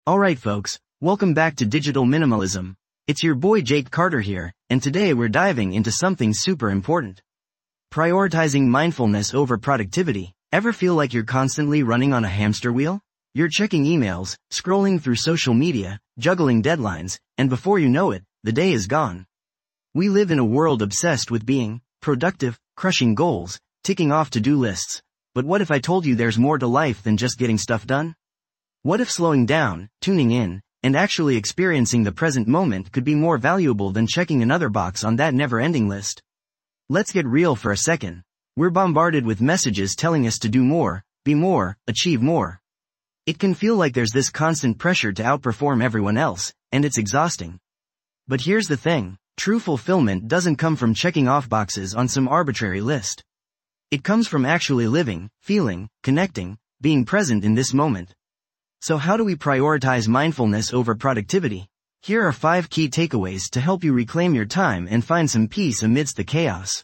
Alright folks, welcome back to Digital Minimalism. It's your boy Jake Carter here, and today we're diving into something super important. Prioritizing mindfulness over productivity. Ever feel like you're constantly running on a hamster wheel? You're checking emails, scrolling through social media, juggling deadlines, and before you know it, the day is gone. We live in a world obsessed with being productive, crushing goals, ticking off to-do lists. But what if I told you there's more to life than just getting stuff done? What if slowing down, tuning in, and actually experiencing the present moment could be more valuable than checking another box on that never-ending list? Let's get real for a second. We're bombarded with messages telling us to do more, be more, achieve more. It can feel like there's this constant pressure to outperform everyone else, and it's exhausting. But here's the thing, true fulfillment doesn't come from checking off boxes on some arbitrary list. It comes from actually living, feeling, connecting, being present in this moment. So how do we prioritize mindfulness over productivity? Here are 5 key takeaways to help you reclaim your time and find some peace amidst the chaos.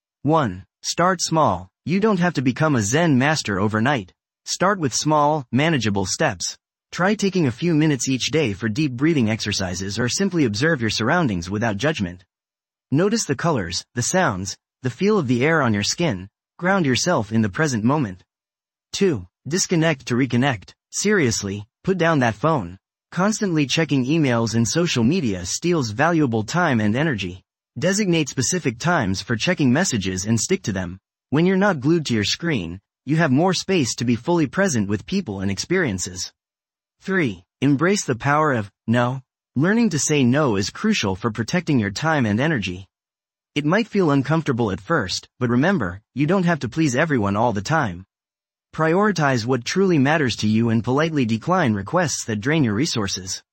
1. Start small. You don't have to become a Zen master overnight. Start with small, manageable steps. Try taking a few minutes each day for deep breathing exercises or simply observe your surroundings without judgment. Notice the colors, the sounds, the feel of the air on your skin. Ground yourself in the present moment. 2. Disconnect to reconnect. Seriously, put down that phone. Constantly checking emails and social media steals valuable time and energy. Designate specific times for checking messages and stick to them. When you're not glued to your screen, you have more space to be fully present with people and experiences. 3. Embrace the power of no. Learning to say no is crucial for protecting your time and energy. It might feel uncomfortable at first, but remember, you don't have to please everyone all the time. Prioritize what truly matters to you and politely decline requests that drain your resources.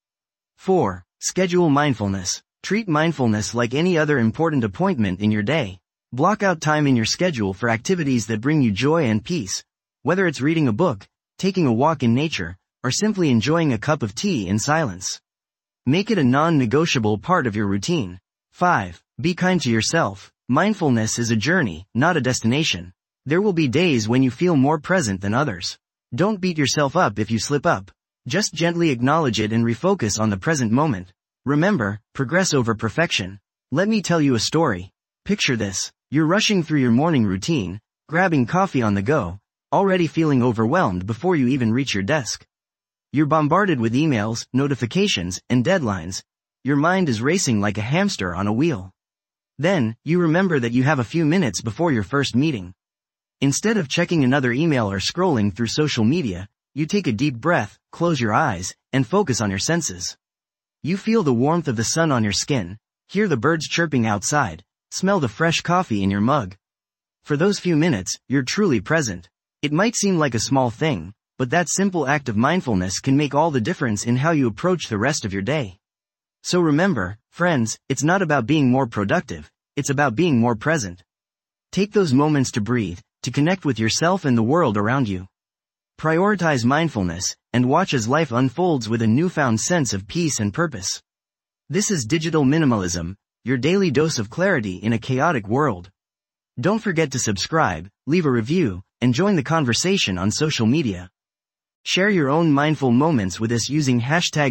4. Schedule mindfulness. Treat mindfulness like any other important appointment in your day. Block out time in your schedule for activities that bring you joy and peace, whether it's reading a book, taking a walk in nature, or simply enjoying a cup of tea in silence. Make it a non-negotiable part of your routine. 5. Be kind to yourself. Mindfulness is a journey, not a destination. There will be days when you feel more present than others. Don't beat yourself up if you slip up. Just gently acknowledge it and refocus on the present moment. Remember, progress over perfection. Let me tell you a story. Picture this. You're rushing through your morning routine, grabbing coffee on the go, already feeling overwhelmed before you even reach your desk. You're bombarded with emails, notifications, and deadlines. Your mind is racing like a hamster on a wheel. Then, you remember that you have a few minutes before your first meeting. Instead of checking another email or scrolling through social media, you take a deep breath, close your eyes, and focus on your senses. You feel the warmth of the sun on your skin, hear the birds chirping outside, smell the fresh coffee in your mug. For those few minutes, you're truly present. It might seem like a small thing, but that simple act of mindfulness can make all the difference in how you approach the rest of your day. So remember, friends, it's not about being more productive, it's about being more present. Take those moments to breathe, to connect with yourself and the world around you. Prioritize mindfulness, and watch as life unfolds with a newfound sense of peace and purpose. This is Digital Minimalism, your daily dose of clarity in a chaotic world. Don't forget to subscribe, leave a review, and join the conversation on social media. Share your own mindful moments with us using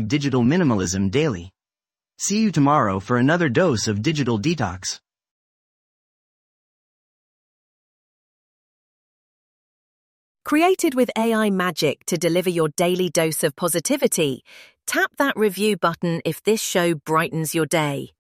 #DigitalMinimalismDaily. See you tomorrow for another dose of Digital Detox. Created with AI magic to deliver your daily dose of positivity, tap that review button if this show brightens your day.